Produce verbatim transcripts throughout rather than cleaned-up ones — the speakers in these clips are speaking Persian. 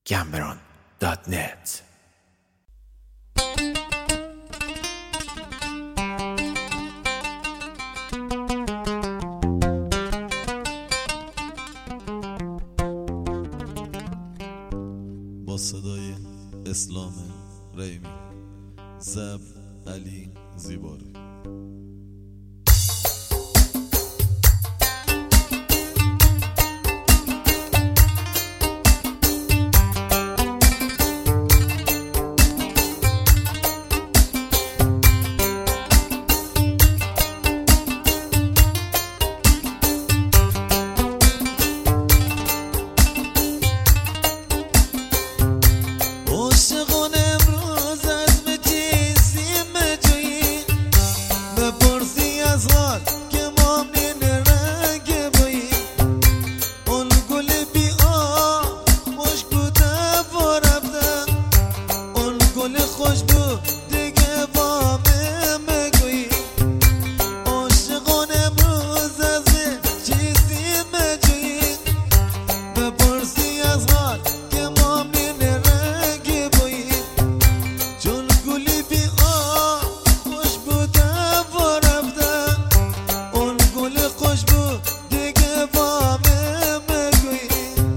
گمبران دات نت. با صدای اسلام ریمی، ضبط علی زیباری. خوش بود دیگه با من بگویی عاشقان امروز از من چیزی مجویی بپرسی از حال که ما من رنگ بویی چون گلی بی آب خوش بودم و رفتم اون گل خوش بود دیگه با من بگویی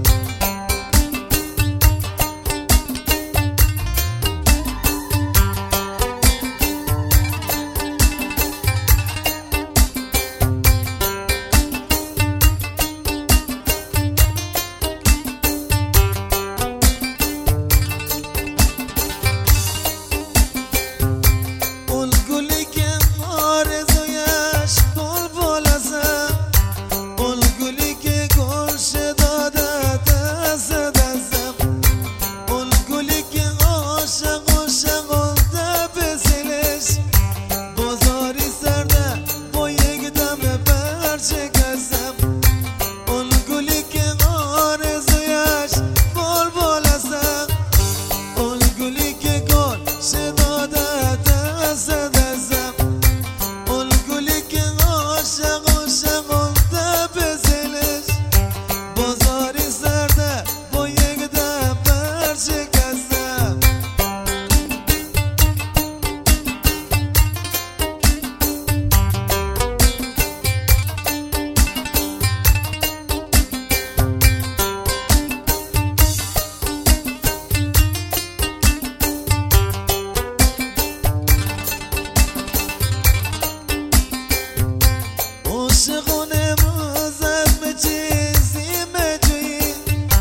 عاشقان امروز از من چیزی مجویی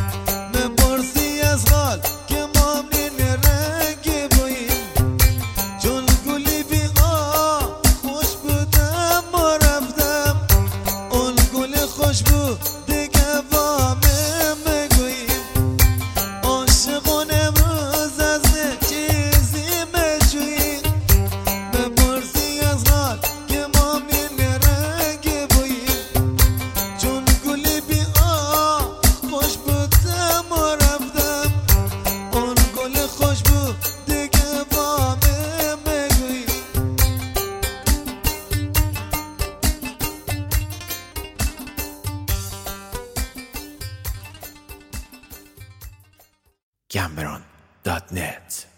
بپرسی از حال که ما من رنگ بوییم چون گلی بی آب خوش بودم و رفتم اون گل خوش بود دیگه با من بگوییم عاشقان امروز از من چیزی مجویی بپرسی از حال که ما من گمبران دات نت.